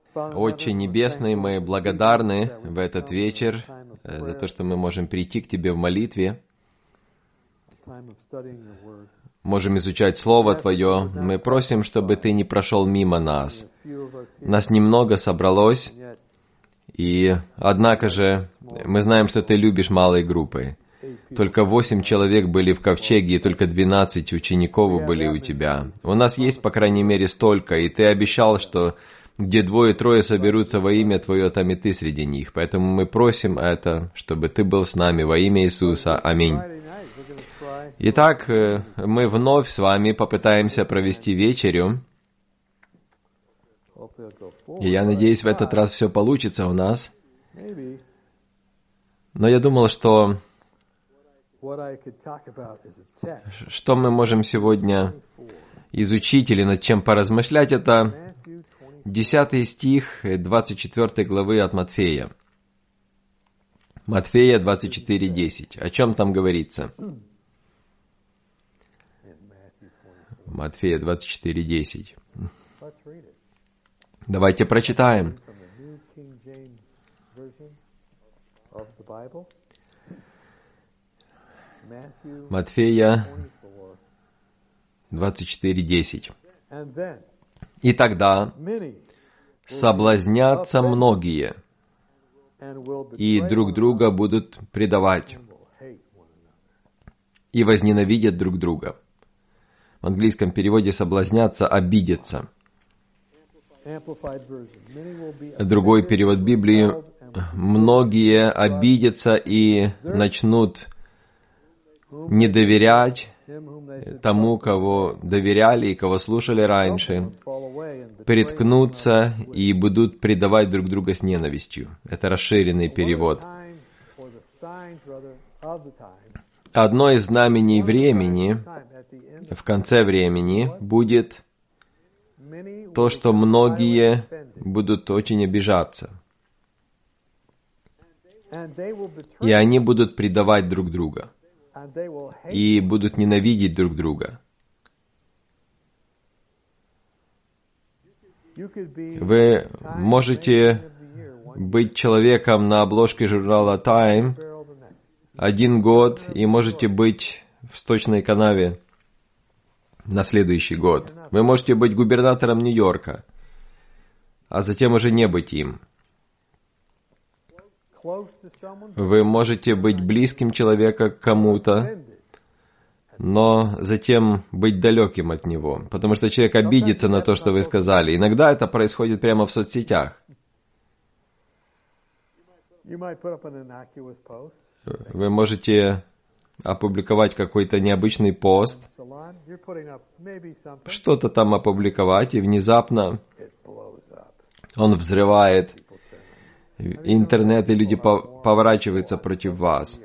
Отче Небесный, мы благодарны в этот вечер за то, что мы можем прийти к Тебе в молитве, можем изучать Слово Твое. Мы просим, чтобы Ты не прошел мимо нас. Нас немного собралось, и однако же мы знаем, что Ты любишь малой группой. Только 8 человек были в ковчеге, и только 12 учеников были у Тебя. У нас есть, по крайней мере, столько, и Ты обещал, что где 2-3 соберутся во имя Твое, там и Ты среди них. Поэтому мы просим это, чтобы Ты был с нами во имя Иисуса. Аминь. Итак, мы вновь с вами попытаемся провести вечерю. И я надеюсь, в этот раз все получится у нас. Но я думал, что мы можем сегодня изучить или над чем поразмышлять, это 10 стих 24 главы от Матфея. Матфея 24:10. О чем там говорится? Матфея 24:10. Давайте прочитаем. Матфея 24:10. И тогда соблазнятся многие, и друг друга будут предавать, и возненавидят друг друга. В английском переводе соблазнятся, обидятся. Другой перевод Библии: многие обидятся и начнут не доверять тому, кого доверяли и кого слушали раньше, приткнутся и будут предавать друг друга с ненавистью. Это расширенный перевод. Одно из знамений времени, в конце времени, будет то, что многие будут очень обижаться. И они будут предавать друг друга. И будут ненавидеть друг друга. Вы можете быть человеком на обложке журнала Time 1 год, и можете быть в сточной канаве на следующий год. Вы можете быть губернатором Нью-Йорка, а затем уже не быть им. Вы можете быть близким человека к кому-то, но затем быть далеким от него, потому что человек обидится на то, что вы сказали. Иногда это происходит прямо в соцсетях. Вы можете опубликовать какой-то необычный пост, что-то там опубликовать, и внезапно он взрывает интернет, и люди поворачиваются против вас.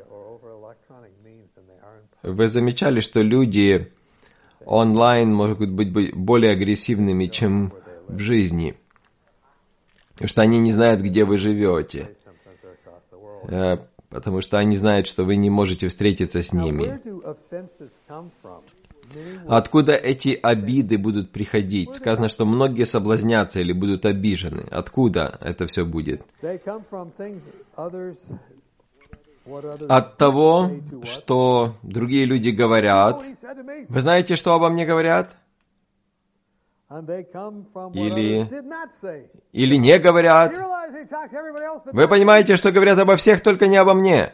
Вы замечали, что люди онлайн могут быть более агрессивными, чем в жизни, потому что они не знают, где вы живете, потому что они знают, что вы не можете встретиться с ними. Откуда эти обиды будут приходить? Сказано, что многие соблазнятся или будут обижены. Откуда это все будет? От того, что другие люди говорят. Вы знаете, что обо мне говорят? Или не говорят. Вы понимаете, что говорят обо всех, только не обо мне.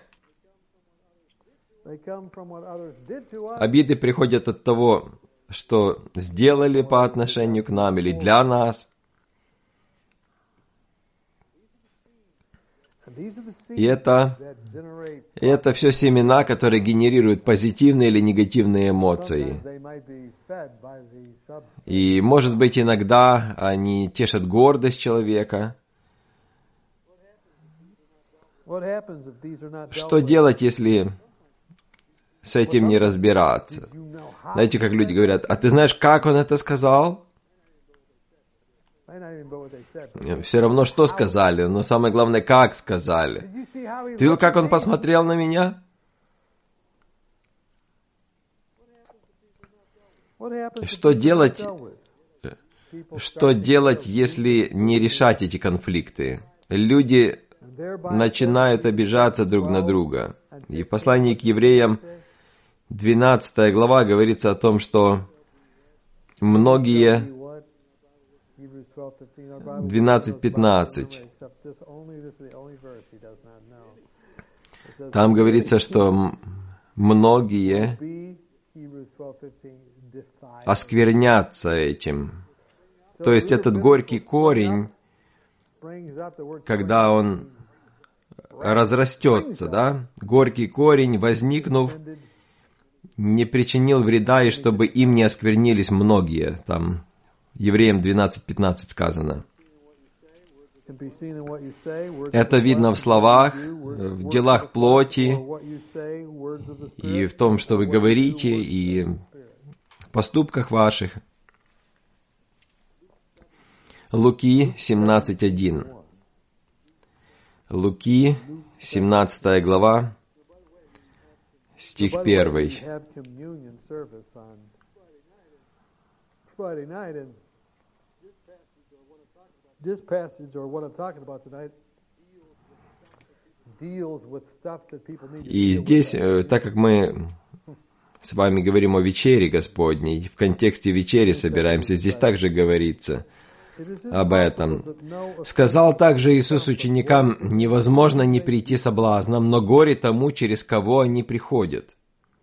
Обиды приходят от того, что сделали по отношению к нам или для нас. И это все семена, которые генерируют позитивные или негативные эмоции. И, может быть, иногда они тешат гордость человека. Что делать, если с этим не разбираться? Знаете, как люди говорят: а ты знаешь, как он это сказал? Все равно, что сказали, но самое главное, как сказали. Ты видел, как он посмотрел на меня? Что делать что делать, если не решать эти конфликты? Люди начинают обижаться друг на друга. И в послании к евреям 12 глава говорится о том, что многие 12:15. Там говорится, что многие осквернятся этим. То есть этот горький корень, когда он разрастется, да, горький корень, возникнув, не причинил вреда, и чтобы им не осквернились многие. Там Евреям 12:15 сказано. Это видно в словах, в делах плоти, и в том, что вы говорите, и в поступках ваших. Луки 17:1. Луки, 17 глава, стих 1. И здесь, так как мы с вами говорим о вечере Господней, в контексте вечери собираемся, здесь также говорится об этом. Сказал также Иисус ученикам: невозможно не прийти соблазном, но горе тому, через кого они приходят.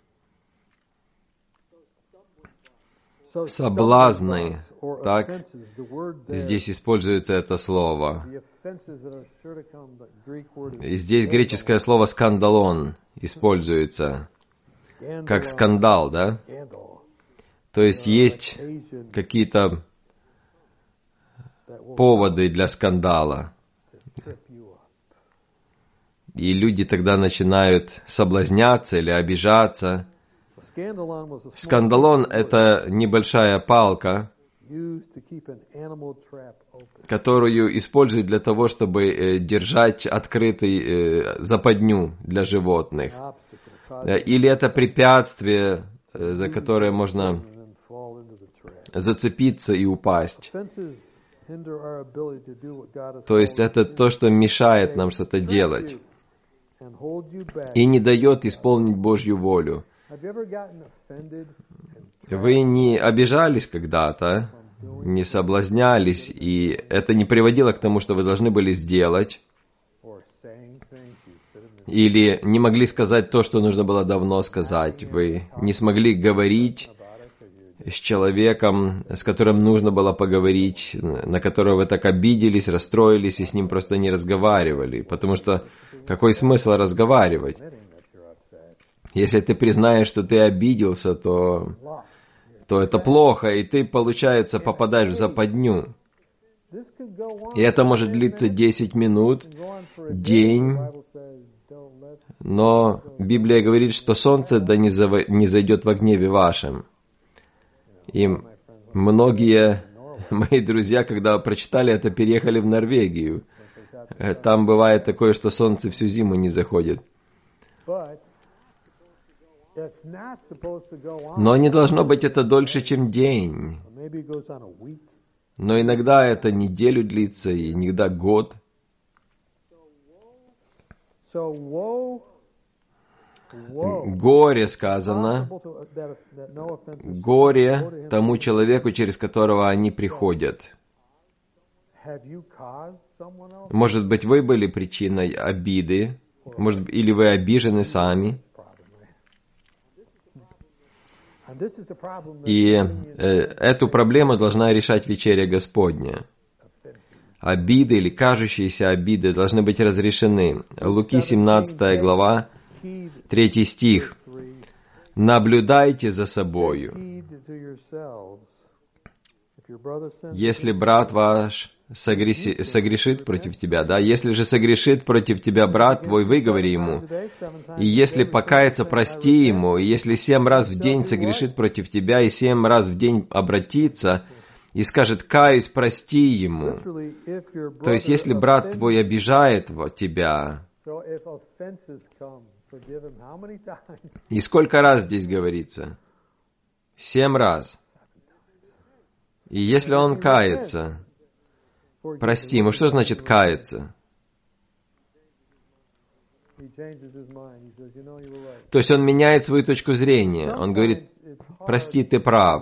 Соблазны, так, здесь используется это слово. И здесь греческое слово «скандалон» используется, как скандал, да? То есть какие-то поводы для скандала. И люди тогда начинают соблазняться или обижаться. Скандалон — это небольшая палка, которую используют для того, чтобы держать открытой западню для животных. Или это препятствие, за которое можно зацепиться и упасть. То есть это то, что мешает нам что-то делать и не дает исполнить Божью волю. Вы не обижались когда-то, не соблазнялись, и это не приводило к тому, что вы должны были сделать, или не могли сказать то, что нужно было давно сказать. Вы не смогли говорить с человеком, с которым нужно было поговорить, на которого вы так обиделись, расстроились и с ним просто не разговаривали. Потому что какой смысл разговаривать? Если ты признаешь, что ты обиделся, то это плохо, и ты, получается, попадаешь в западню. И это может длиться 10 минут, день, но Библия говорит, что солнце да не зайдет во гневе вашем. И многие мои друзья, когда прочитали это, переехали в Норвегию. Там бывает такое, что солнце всю зиму не заходит. Но не должно быть это дольше, чем день. Но иногда это неделю длится, и иногда год. Горе сказано, горе тому человеку, через которого они приходят. Может быть, вы были причиной обиды, может быть, или вы обижены сами. И эту проблему должна решать вечеря Господня. Обиды или кажущиеся обиды должны быть разрешены. Луки 17 глава, 3 стих. «Наблюдайте за собою. Если брат ваш согрешит против тебя, да, если же согрешит против тебя брат твой, выговори ему. И если покается, прости ему. И если 7 раз в день согрешит против тебя, и 7 раз в день обратится, и скажет: каюсь, прости ему». То есть, если брат твой обижает тебя, и сколько раз здесь говорится? 7 раз. И если он кается, прости ему, что значит каяться? То есть он меняет свою точку зрения. Он говорит, прости, ты прав.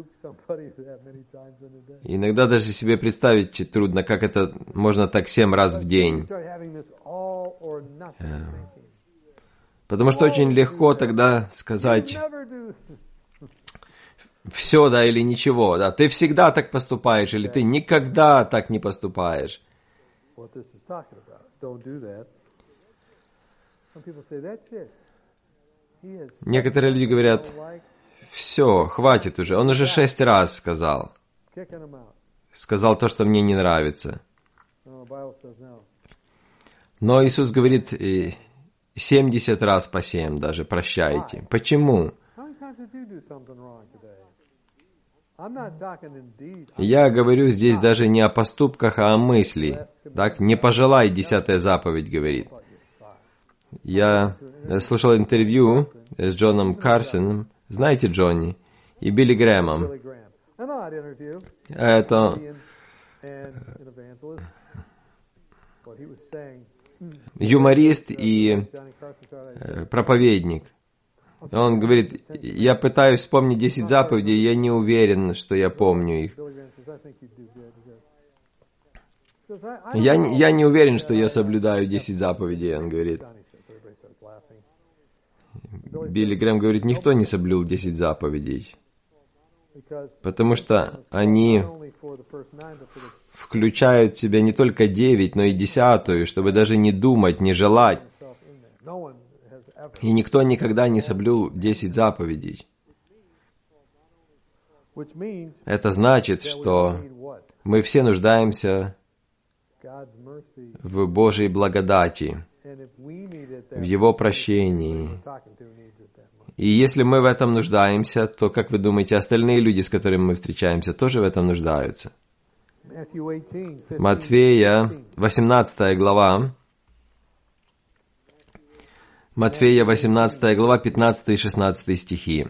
Иногда даже себе представить трудно, как это можно так 7 раз в день. Потому что очень легко тогда сказать все, да, или ничего, да. Ты всегда так поступаешь, или ты никогда так не поступаешь. Некоторые люди говорят, все, хватит уже, он уже 6 раз сказал. Сказал то, что мне не нравится. Но Иисус говорит, 70 раз по 7 даже прощайте. Почему? Я говорю здесь даже не о поступках, а о мысли. Так, не пожелай, 10-я заповедь говорит. Я слушал интервью с Джоном Карсоном, знаете Джонни, и Билли Грэмом. Это юморист и проповедник. Он говорит, я пытаюсь вспомнить 10 заповедей, я не уверен, что я помню их. Я не уверен, что я соблюдаю 10 заповедей, он говорит. Билли Грэм говорит, никто не соблюл 10 заповедей, потому что они включают в себя не только 9, но и 10, чтобы даже не думать, не желать. И никто никогда не соблюл 10 заповедей. Это значит, что мы все нуждаемся в Божьей благодати, в Его прощении. И если мы в этом нуждаемся, то, как вы думаете, остальные люди, с которыми мы встречаемся, тоже в этом нуждаются? Матфея, 18 глава. Матфея, 18 глава, 15 и 16 стихи.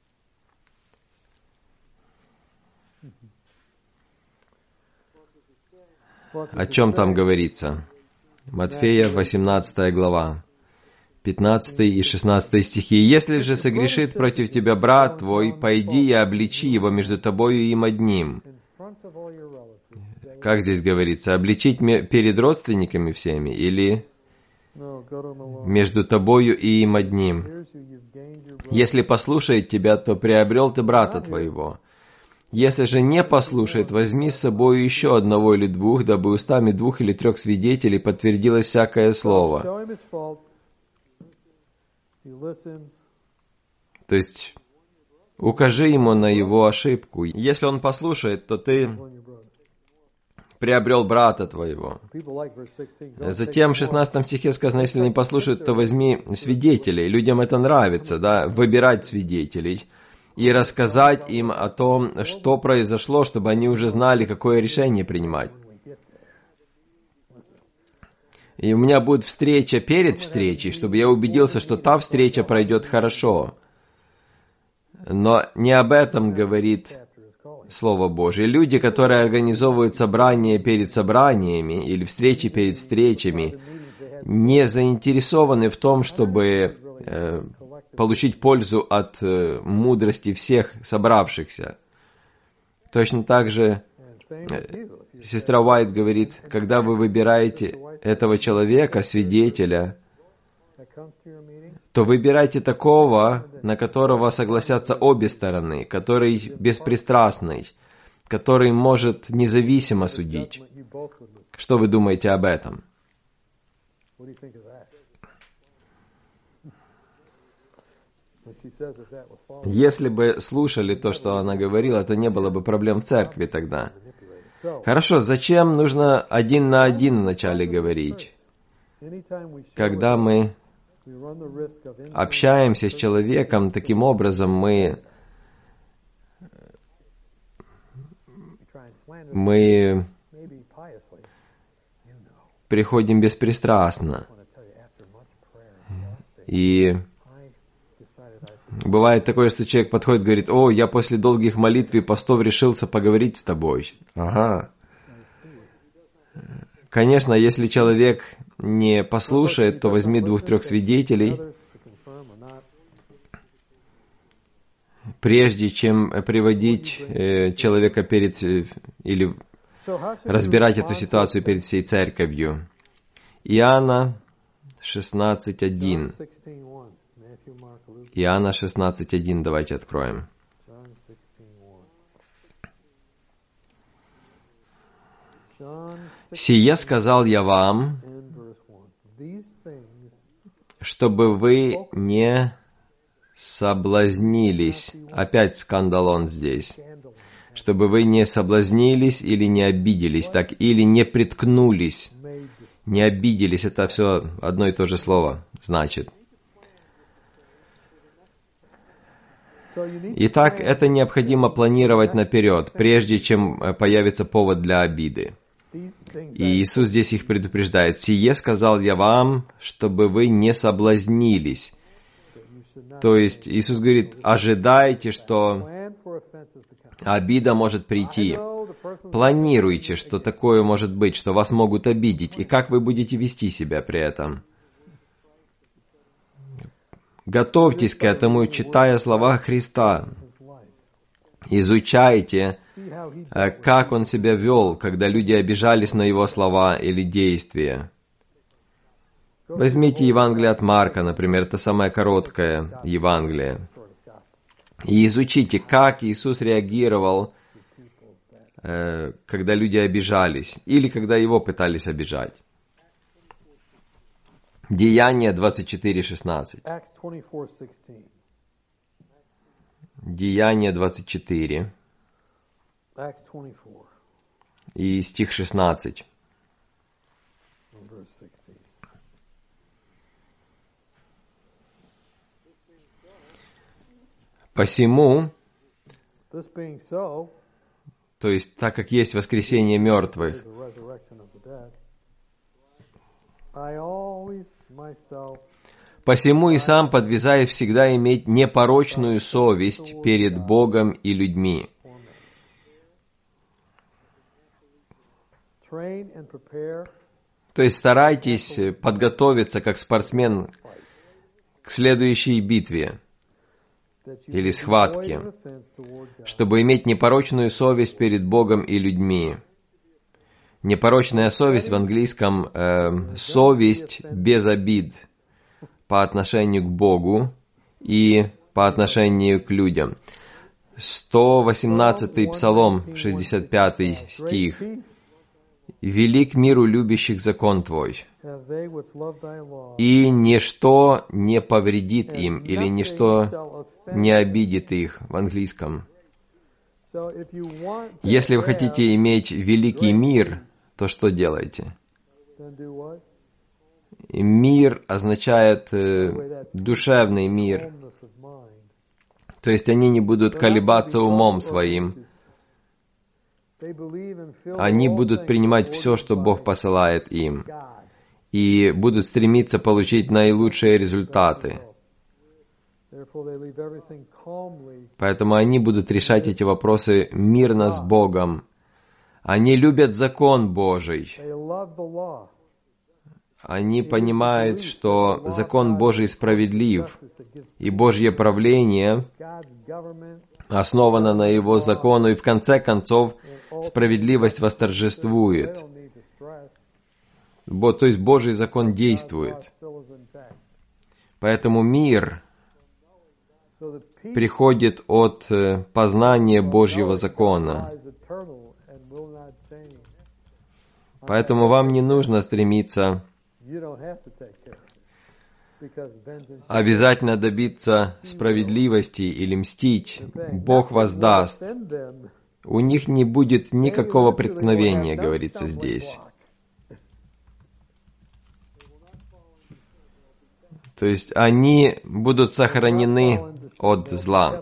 О чем там говорится? Матфея, 18 глава, 15 и 16 стихи. «Если же согрешит против тебя брат твой, пойди и обличи его между тобою и им одним». Как здесь говорится? Обличить перед родственниками всеми или между тобою и им одним? «Если послушает тебя, то приобрел ты брата твоего. Если же не послушает, возьми с собой еще одного или двух, дабы устами 2 или 3 свидетелей подтвердилось всякое слово». То есть, укажи ему на его ошибку. Если он послушает, то ты приобрел брата твоего. Затем в 16 стихе сказано, если не послушают, то возьми свидетелей. Людям это нравится, да, выбирать свидетелей и рассказать им о том, что произошло, чтобы они уже знали, какое решение принимать. И у меня будет встреча перед встречей, чтобы я убедился, что та встреча пройдет хорошо. Но не об этом говорит Слово Божие. Люди, которые организовывают собрания перед собраниями или встречи перед встречами, не заинтересованы в том, чтобы получить пользу от мудрости всех собравшихся. Точно так же сестра Уайт говорит, когда вы выбираете этого человека, свидетеля, то выбирайте такого, на которого согласятся обе стороны, который беспристрастный, который может независимо судить. Что вы думаете об этом? Если бы слушали то, что она говорила, то не было бы проблем в церкви тогда. Хорошо, зачем нужно 1 на 1 вначале говорить? Когда мы общаемся с человеком, таким образом мы приходим беспристрастно. И Бывает такое, что человек подходит и говорит: «О, я после долгих молитв и постов решился поговорить с тобой». Ага. Конечно, если человек не послушает, то возьми 2-3 свидетелей, прежде чем приводить человека перед или разбирать эту ситуацию перед всей церковью. Иоанна 16:1. Иоанна 16:1 давайте откроем. «Сие сказал я вам, чтобы вы не соблазнились». Опять скандалон здесь. «Чтобы вы не соблазнились или не обиделись, так, или не приткнулись». Не обиделись, это все одно и то же слово значит. Итак, это необходимо планировать наперед, прежде чем появится повод для обиды. И Иисус здесь их предупреждает. «Сие сказал я вам, чтобы вы не соблазнились». То есть Иисус говорит: ожидайте, что обида может прийти. Планируйте, что такое может быть, что вас могут обидеть, и как вы будете вести себя при этом. Готовьтесь к этому, читая слова Христа. Изучайте, как Он себя вел, когда люди обижались на Его слова или действия. Возьмите Евангелие от Марка, например, это самое короткое Евангелие. И изучите, как Иисус реагировал, когда люди обижались, или когда Его пытались обижать. Деяния 24:16. Деяния 24. И стих 16. «Посему, то есть, так как есть воскресение мертвых, посему и сам подвязаю всегда иметь непорочную совесть перед Богом и людьми». То есть старайтесь подготовиться как спортсмен к следующей битве или схватке, чтобы иметь непорочную совесть перед Богом и людьми. Непорочная совесть в английском совесть без обид по отношению к Богу и по отношению к людям. 118-й Псалом, 65 стих. «Велик миру любящих закон Твой, и ничто не повредит им, или ничто не обидит их» в английском. Если вы хотите иметь великий мир, то что делаете? Мир означает душевный мир. То есть они не будут колебаться умом своим. Они будут принимать все, что Бог посылает им, и будут стремиться получить наилучшие результаты. Поэтому они будут решать эти вопросы мирно с Богом. Они любят закон Божий. Они понимают, что закон Божий справедлив, и Божье правление основано на Его закону, и в конце концов справедливость восторжествует. То есть Божий закон действует. Поэтому мир приходит от познания Божьего закона. Поэтому вам не нужно стремиться обязательно добиться справедливости или мстить. Бог воздаст. У них не будет никакого преткновения, говорится здесь. То есть они будут сохранены от зла,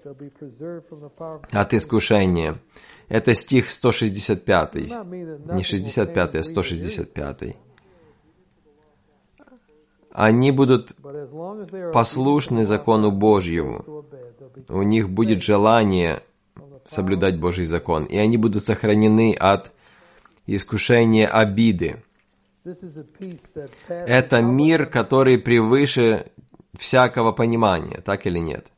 от искушения. Это стих 165. Не 65, а 165. они будут послушны закону Божьему. У них будет желание соблюдать Божий закон, и они будут сохранены от искушения обиды. Это мир, который превыше всякого понимания, так или нет?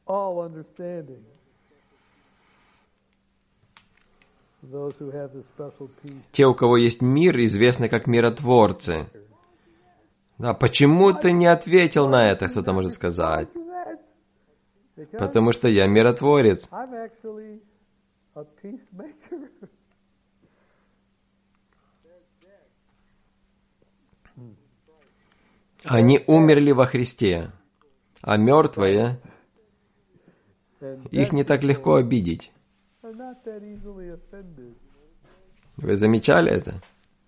Те, у кого есть мир, известны как миротворцы. Да, почему ты не ответил на это, кто-то может сказать? Потому что я миротворец. Они умерли во Христе, а мертвые, их не так легко обидеть. Вы замечали это?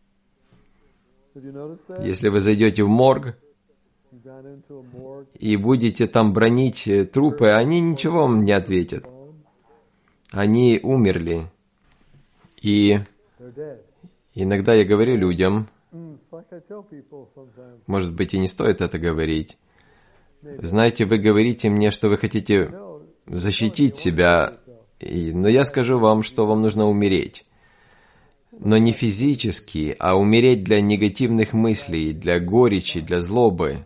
Если вы зайдете в морг и будете там бранить трупы, они ничего вам не ответят. Они умерли. И иногда я говорю людям, может быть, и не стоит это говорить. Знаете, вы говорите мне, что вы хотите защитить себя, но я скажу вам, что вам нужно умереть. Но не физически, а умереть для негативных мыслей, для горечи, для злобы.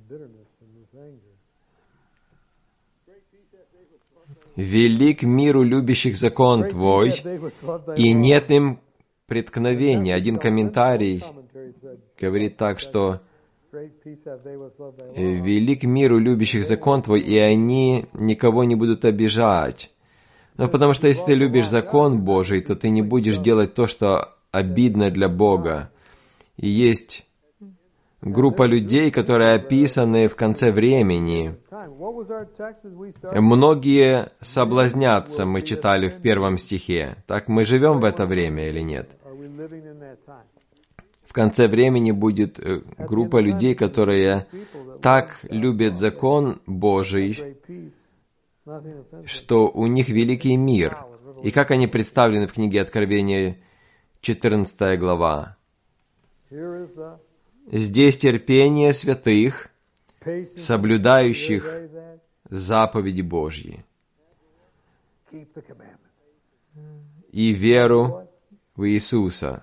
«Велик миру любящих закон Твой, и нет им преткновения». Один комментарий говорит так, что «Велик миру любящих закон Твой, и они никого не будут обижать». Ну, потому что если ты любишь закон Божий, то ты не будешь делать то, что обидно для Бога. И есть группа людей, которые описаны в конце времени. Многие соблазнятся, мы читали в 1 стихе. Так мы живем в это время или нет? В конце времени будет группа людей, которые так любят закон Божий, что у них великий мир. И как они представлены в книге Откровения, 14 глава. Здесь терпение святых, соблюдающих заповеди Божьи, и веру в Иисуса.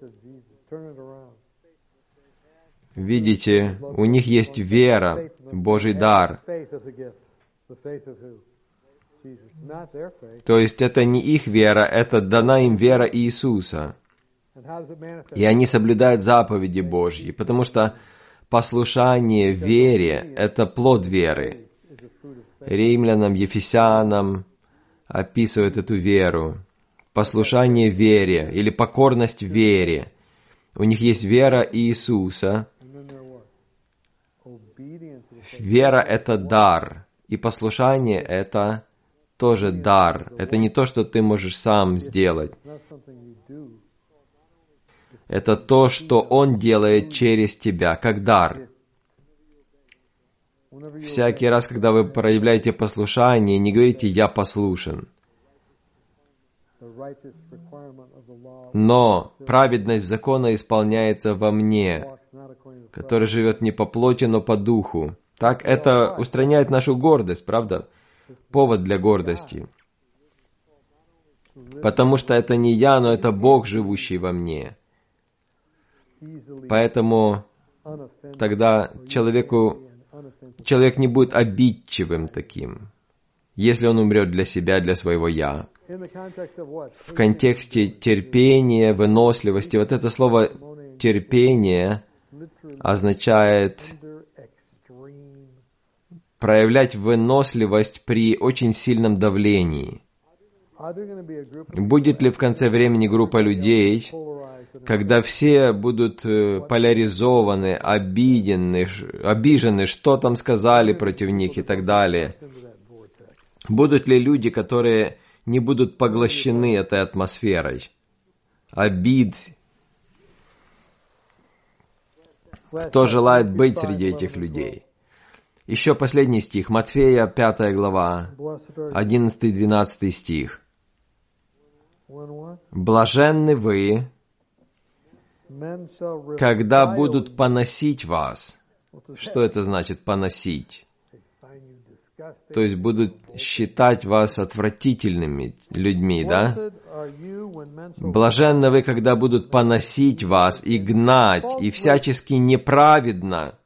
Видите, у них есть вера, Божий дар. То есть это не их вера, это дана им вера Иисуса. И они соблюдают заповеди Божьи, потому что послушание вере – это плод веры. Римлянам, Ефесянам описывают эту веру. Послушание вере или покорность вере. У них есть вера Иисуса. Вера – это дар, и послушание – это тоже дар. Это не то, что ты можешь сам сделать. Это то, что Он делает через тебя, как дар. Всякий раз, когда вы проявляете послушание, не говорите «я послушен». Но праведность закона исполняется во мне, который живет не по плоти, но по духу. Так это устраняет нашу гордость, правда? Повод для гордости. Потому что это не я, но это Бог, живущий во мне. Поэтому тогда человек не будет обидчивым таким, если он умрет для себя, для своего «я». В контексте терпения, выносливости, вот это слово «терпение» означает проявлять выносливость при очень сильном давлении. Будет ли в конце времени группа людей, когда все будут поляризованы, обижены, что там сказали против них и так далее? Будут ли люди, которые не будут поглощены этой атмосферой обид? Кто желает быть среди этих людей? Еще последний стих, Матфея, 5 глава, 11-12 стих. «Блаженны вы, когда будут поносить вас Что это значит поносить? То есть будут считать вас отвратительными людьми, да? Блаженны вы, когда будут поносить вас и гнать, и всячески неправедно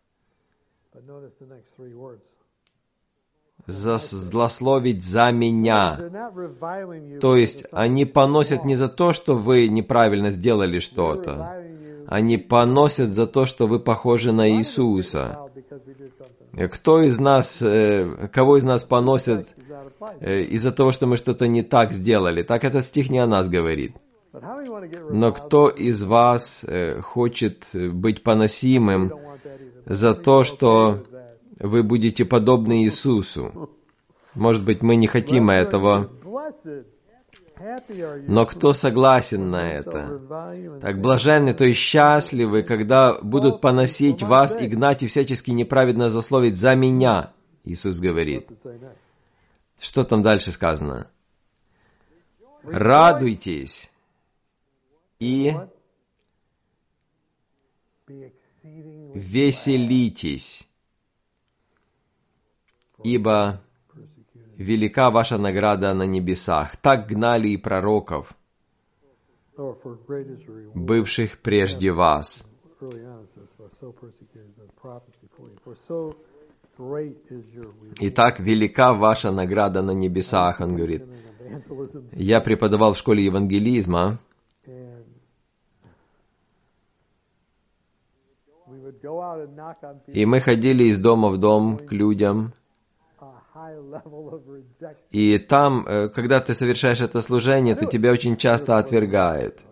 злословить за меня. То есть они поносят не за то, что вы неправильно сделали что-то. Они поносят за то, что вы похожи на Иисуса. Кого из нас поносят из-за того, что мы что-то не так сделали? Так этот стих не о нас говорит. Но кто из вас хочет быть поносимым за то, что вы будете подобны Иисусу? Может быть, мы не хотим этого. Но кто согласен на это? Так блаженны, то есть счастливы, когда будут поносить вас и гнать и всячески неправедно злословить за меня, Иисус говорит. Что там дальше сказано? Радуйтесь и веселитесь, ибо велика ваша награда на небесах. Так гнали и пророков, бывших прежде вас. Итак, велика ваша награда на небесах, он говорит. Я преподавал в школе евангелизма, и мы ходили из дома в дом к людям. И там, когда ты совершаешь это служение, то тебя очень часто отвергают.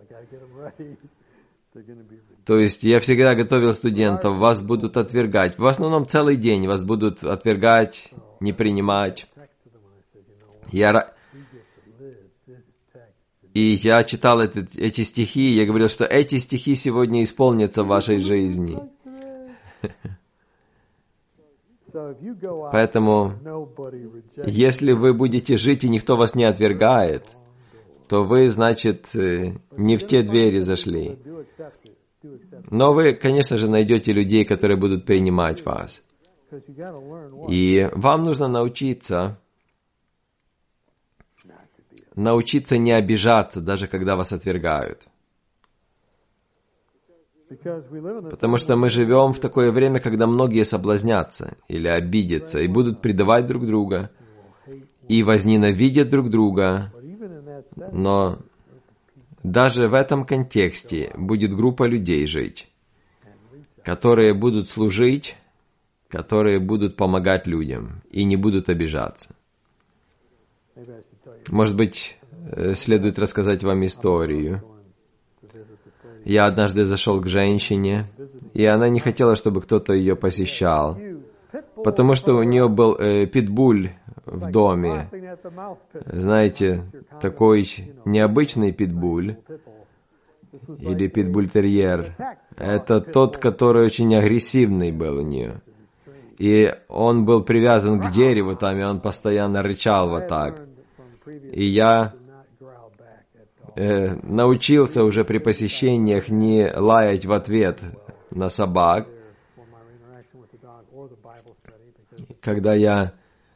То есть я всегда готовил студентов, вас будут отвергать. В основном целый день вас будут отвергать, не принимать. И я читал эти стихи, и я говорил, что эти стихи сегодня исполнятся в вашей жизни. Поэтому, если вы будете жить, и никто вас не отвергает, то вы, значит, не в те двери зашли. Но вы, конечно же, найдете людей, которые будут принимать вас. И вам нужно научиться не обижаться, даже когда вас отвергают. Потому что мы живем в такое время, когда многие соблазнятся или обидятся, и будут предавать друг друга, и возненавидят друг друга. Но даже в этом контексте будет группа людей жить, которые будут служить, которые будут помогать людям и не будут обижаться. Может быть, следует рассказать вам историю. Я однажды зашел к женщине, и она не хотела, чтобы кто-то ее посещал, потому что у нее был питбуль в доме. Знаете, такой необычный питбуль, или питбуль-терьер. Это тот, который очень агрессивный был у нее. И он был привязан к дереву там, и он постоянно рычал вот так. И я научился уже при посещениях не лаять в ответ на собак. Когда я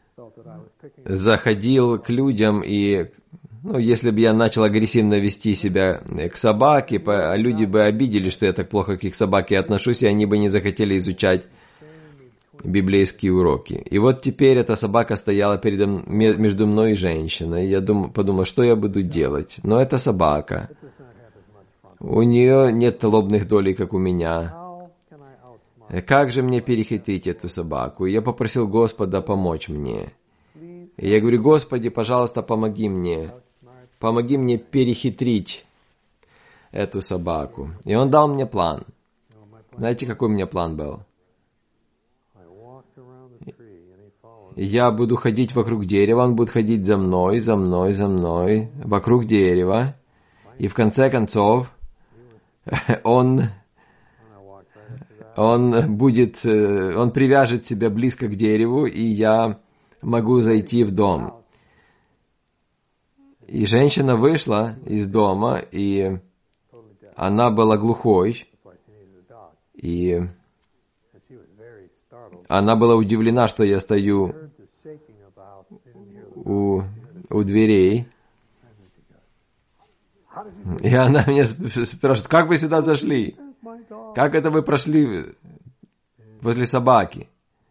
заходил к людям, и если бы я начал агрессивно вести себя к собаке, люди бы обиделись, что я так плохо к их собаке отношусь, и они бы не захотели изучать библейские уроки. И вот теперь эта собака стояла между мной и женщиной. Я подумал, что я буду делать. Но это собака. У нее нет лобных долей, как у меня. Как же мне перехитрить эту собаку? Я попросил Господа помочь мне. И я говорю, Господи, пожалуйста, помоги мне. Помоги мне перехитрить эту собаку. И Он дал мне план. Знаете, какой у меня план был? Я буду ходить вокруг дерева, он будет ходить за мной, вокруг дерева. И в конце концов, он привяжет себя близко к дереву, и я могу зайти в дом. И женщина вышла из дома, и она была глухой, и она была удивлена, что я стою у дверей. И она меня спрашивает, как вы сюда зашли? Как это вы прошли возле собаки?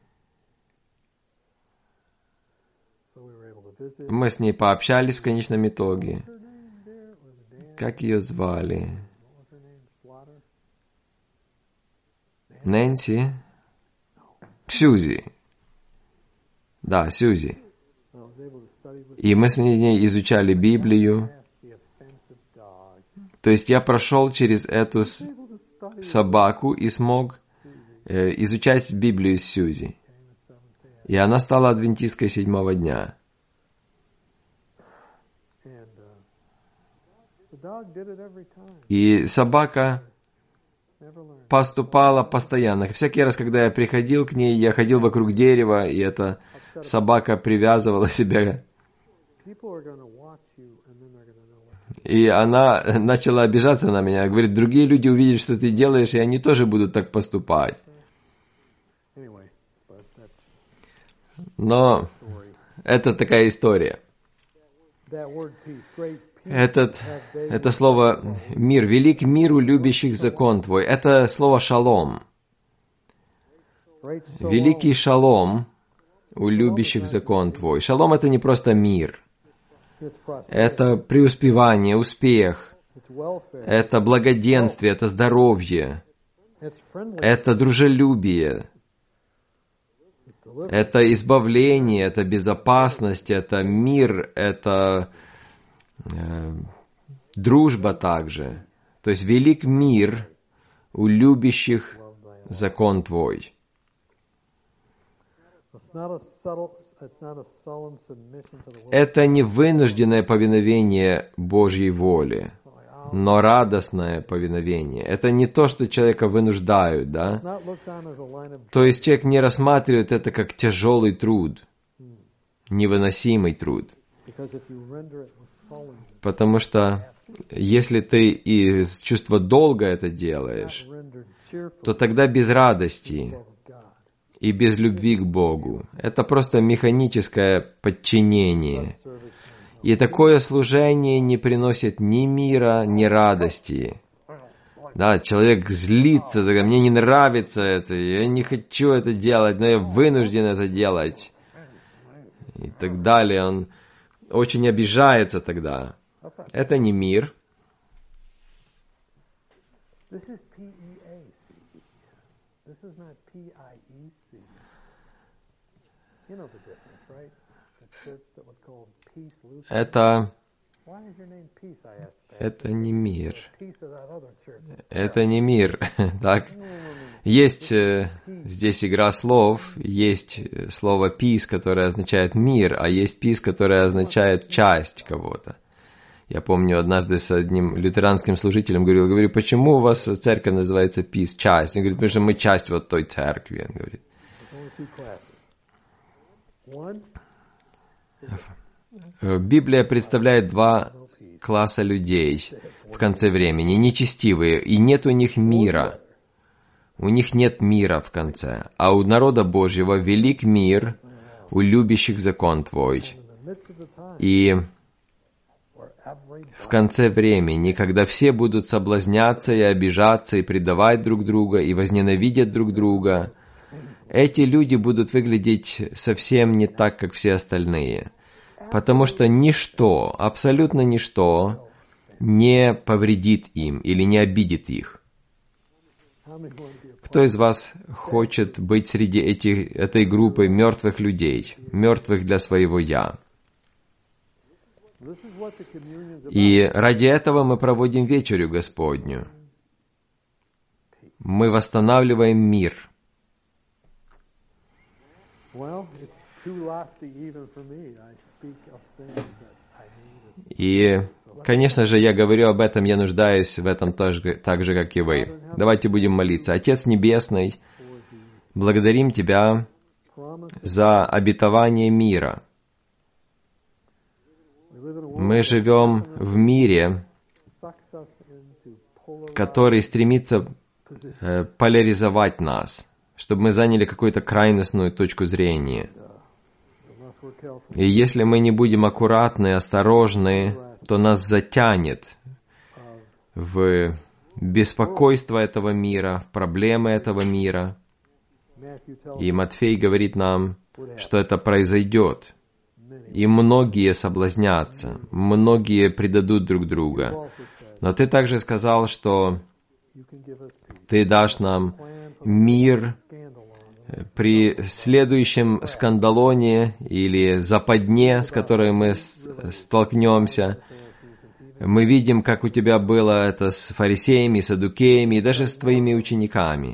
Мы с ней пообщались в конечном итоге. Как ее звали? Нэнси? Сьюзи. Да, Сьюзи. И мы с ней изучали Библию. То есть я прошел через эту собаку и смог изучать Библию с Сьюзи. И она стала адвентисткой 7-го дня. И собака поступала постоянно. Всякий раз, когда я приходил к ней, я ходил вокруг дерева, и эта собака привязывала себя. И она начала обижаться на меня. Говорит, другие люди увидят, что ты делаешь, и они тоже будут так поступать. Но это такая история. Это слово «мир», «велик миру любящих закон Твой», это слово «шалом». Великий шалом у любящих закон Твой. Шалом — это не просто мир. Это преуспевание, успех. Это благоденствие, это здоровье. Это дружелюбие. Это избавление, это безопасность, это мир, это дружба также. То есть велик мир у любящих закон Твой. Это не вынужденное повиновение Божьей воле, но радостное повиновение. Это не то, что человека вынуждают, да? То есть человек не рассматривает это как тяжелый труд, невыносимый труд. Потому что если ты из чувства долга это делаешь, то тогда без радости и без любви к Богу. Это просто механическое подчинение. И такое служение не приносит ни мира, ни радости. Да, человек злится, мне не нравится это, я не хочу это делать, но я вынужден это делать. И так далее. Он очень обижается тогда. Это не мир. Это не мир. Это не мир. Так? Есть здесь игра слов, есть слово peace, которое означает мир, а есть peace, которое означает часть кого-то. Я помню, однажды с одним лютеранским служителем говорю, почему у вас церковь называется peace, часть? Он говорит, потому что мы часть вот той церкви. Он говорит. Библия представляет два класса людей в конце времени, нечестивые, и нет у них мира. У них нет мира в конце. А у народа Божьего велик мир, у любящих закон Твой. И в конце времени, когда все будут соблазняться и обижаться, и предавать друг друга, и возненавидят друг друга, эти люди будут выглядеть совсем не так, как все остальные. Потому что ничто, абсолютно ничто не повредит им или не обидит их. Кто из вас хочет быть среди этой группы мертвых людей, мертвых для своего «я»? И ради этого мы проводим вечерю Господню. Мы восстанавливаем мир. И, конечно же, я говорю об этом, я нуждаюсь в этом так же, как и вы. Давайте будем молиться. Отец Небесный, благодарим Тебя за обетование мира. Мы живем в мире, который стремится поляризовать нас, чтобы мы заняли какую-то крайностную точку зрения. И если мы не будем аккуратны, осторожны, то нас затянет в беспокойство этого мира, в проблемы этого мира. И Матфей говорит нам, что это произойдет. И многие соблазнятся, многие предадут друг друга. Но ты также сказал, что ты дашь нам мир при следующем скандалоне или западне, с которой мы столкнемся. Мы видим, как у тебя было это с фарисеями, саддукеями и даже с твоими учениками.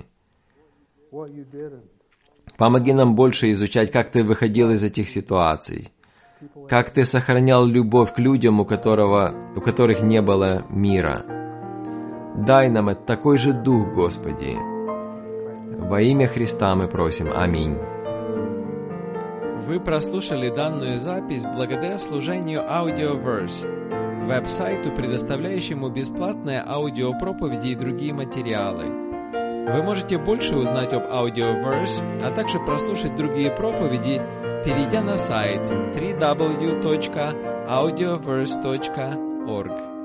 Помоги нам больше изучать, как ты выходил из этих ситуаций, как ты сохранял любовь к людям, у которых не было мира. Дай нам такой же дух, Господи. Во имя Христа мы просим. Аминь. Вы прослушали данную запись благодаря служению Audioverse, веб-сайту, предоставляющему бесплатные аудиопроповеди и другие материалы. Вы можете больше узнать об Audioverse, а также прослушать другие проповеди, перейдя на сайт www.audioverse.org.